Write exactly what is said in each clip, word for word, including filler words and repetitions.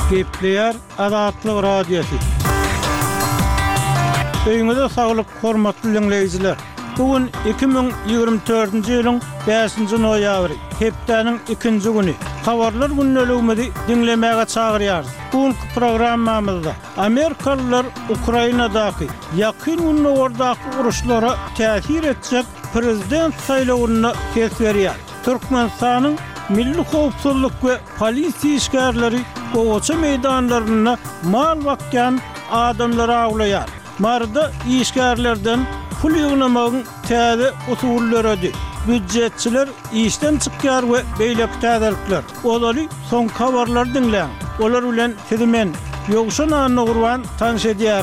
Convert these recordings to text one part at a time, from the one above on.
Gepleyer Azatlyk Radiosu. Öýüňizde saglyk, hormatly dinleýijiler. Bugün iki bin ýygrimi dördünji ýylyň beşinji noýabry, hepdeniň ikinji güni. Habarlar günnäligimizi dinlemäge çagyrýarys. Bugünkü programmamyzda Amerikalılar Ukrainadaky ýakyn günlerdäki uruşlara täsir etjek prezident saýlawyna ses berýär. Türkmenistanyň Milli Howpsuzlyk we polisiýa işgärleri gowaça meýdanlaryna mal bakýan adamlar aglaýar. Marda işgärlerden pul ýygnamagyň täze usullary, büdjetçiler işden çykýar we beýleki täzelikler. Olary soň habarlar dinleň. Olar bilen sizimen ýogşan anyny gurban tanış edýär.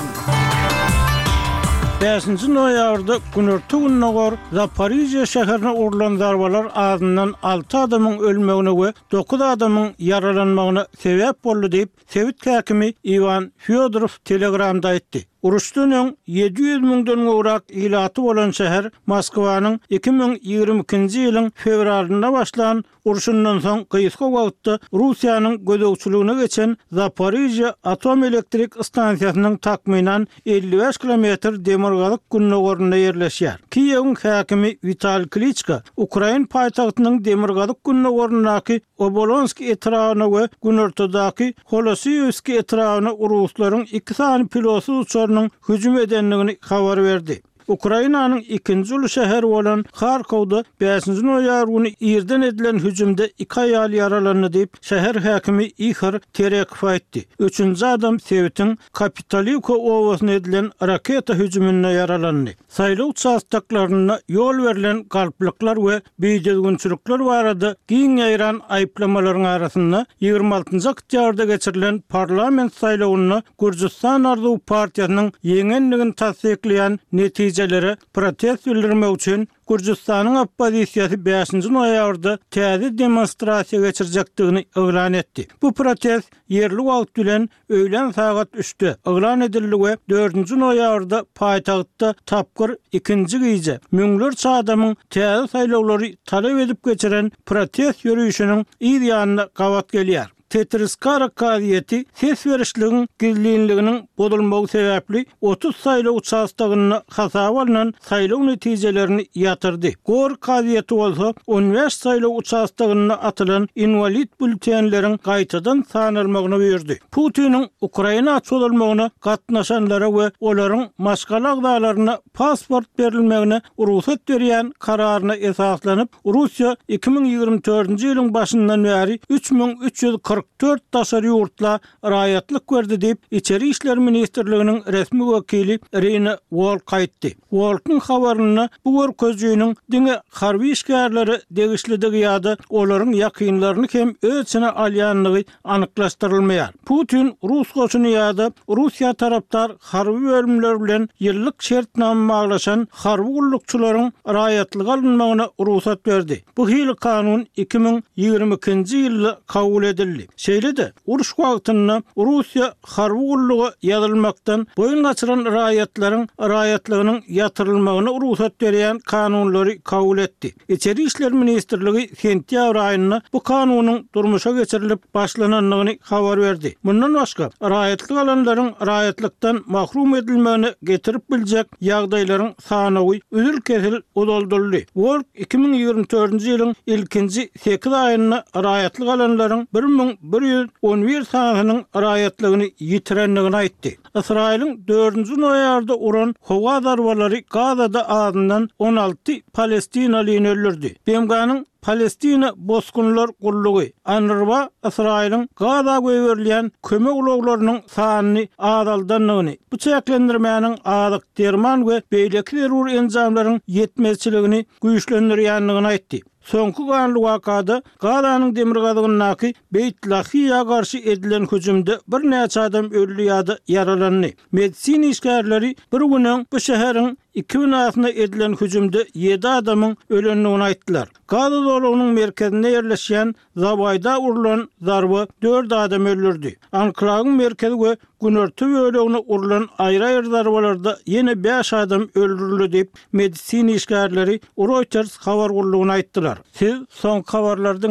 beşinji noýabrda günörtü günnägor Zaporizhia şäherine urulan zarbalar azyndan alty adamyň ölmegine we dokuz adamyň yaralanmagyna sebäp boldy diýip Sowet häkimi Ivan Fyodorov Telegramda aýtdy. Uruşdan öň ýedi ýüz miňden gowrak ilaty bolan şäher Moskwanyň iki bin ýygrimi ikinji ýylyň fevralyna başlan uruşundan soň gysga wagtda Russiýanyň gözegçiligine geçen Zaporizhia atom elektrik stansiýasynyň takminan elli beş kilometr demirgalyk günnägorunda ýerleşýär. Kiýewiň häkimi Vitaliy Klitschko Ukraina paýtagtynyň demirgalyk günnägorundaky Obolonski etrawyna we günörtüdaky Holosiyevski etrawyna uruslaryň iki sany pilotsy uçarynyň hüjüm edenligini habar berdi. Ukrainanyň ikinji uly şäheri bolan Kharkowda beşinji noýabr güni ýerden edilen hüjümde iki aýal yaralandy diýip şäher häkimi Ihor Terekov aýtdy. Üçünji adam Sowetiň Kapitalivka owasyna edilen raketa hüjüminde yaralandy. Saýlaw çastaklaryna ýol berilen galplyklar we beýdegünçilikler barada giň ýaýran aýplamalaryň arasynda ýygrimi altynji oktýabrda geçirilen parlament saýlawyna Gürjistan Arzuw partiýasynyň ýeňenligini tasdikleýän netije protest bildirmek üçin Gürjistanyň oppozisiýasy beşinji noýabrda täze demonstrasiýa geçirjekdigini eglan etdi. Bu protest yerli wagt bilen öýlen sagat üçde eglan edildi we dördünji noýabrda paýtagtda tapgyr ikinji gyýja müňlerçe adamyň täze saýlawlary talap edip geçiren protest ýürüýüşiniň ýer ýanyna gawat gelýär. Tetriskara kadiyeti ses verişliğin gizliğinliğinin bozulmağı sebepli otuz sayılı uçastagyny hasaba alınan saýlaw netijelerini yatırdı. Gor kadiyeti olsa on beş sayılı uçastagyny atılan invalid bültenlerin gaýtadan sanylmagyny buyurdy. Putin'in Ukraina açylmagyna gatnaşanlara we olaryň maşgal agdalaryna pasport berilmegine ruhsat berýän kararyna esaslanyp Russiýa iki bin ýygrimi dördünji ýylyň başyndan beri üç bin üç ýüz kırk dört daşary ýurtla raýatlyk berdi diýip İçeri işler ministrliginiň resmi wekili Irina Volk aýtdy. Volkyň habaryna bu görkezýüniň diňe harby işgärleri degişlidigi ýa-da olaryň ýakynlaryny hem ölçüne alýanlygy anyklaşdyrylmaýar. Putin Rus goşuny ýa-da Russiýa tarapdar harby bölümler bilen ýyllyk şertnama baglaşan harby gullukçylaryň raýatlyk alynmagyna ruhsat berdi. Bu hili kanun iki bin ýygrimi ikinji ýylda kabul edildi. Şeýle-de uruş wagtynda Russiýa harby gullugy ýazylmakdan boyun gaçyran raýatlaryň raýatlygynyň ýatyrylmagyna ruhsat berýän kanunlary kabul etdi. İçeri işler ministrligi sentýabr aýynda bu kanunyň durmuşa geçirilip başlananlygyny habar berdi. Bundan başga raýatlyk alanlaryň raýatlykdan mahrum edilmegini getirip biljek ýagdaýlaryň sanawy üzül kesil udoldurdy. World iki bin ýygrimi dördünji ýylyň ilkinji sekiz aýynda raýatlyk alanlaryň bir bin bir ýüz on bir sanatynyň raýatlygyny ýitirenligini aýtdy. Israýlyň dördünji noýabrda uran howa zarbalary Gazada azyndan on alty Palestinalyny öldürdi. B M G'nyň Palestina boskunlar gullugy Anrwa Israýlyň Gaza göwerilýän kömek ulaglarynyň sanyny azaldanlygyny, bu çäklendirmäniň azyk derman we beýleki terror enjamlarynyň ýetmezçiligini güýçlendirýänligini aýtdy. Soňky ganly wakada Gazanyň demirgalygynaky Beyt Lahiýa garşy edilen hüjümde bir näçe adam öldü ýa-da yaralandy. Medisina işgärleri bir günden bu şäheriň iki binasyna edilen hüjümde ýedi adamyň ölenligini aýtdylar. Gaza dolugynyň merkezinde ýerleşýän Zabayda urulan zarba dört adam öldürdi. Anklawyň merkezi we günörtü bölegine urulan aýry-aýry zarbalarda ýene beş adam öldürildi diýip medisina işgärleri Reuters habar gullugyna aýtdylar. Siz soň habarlardan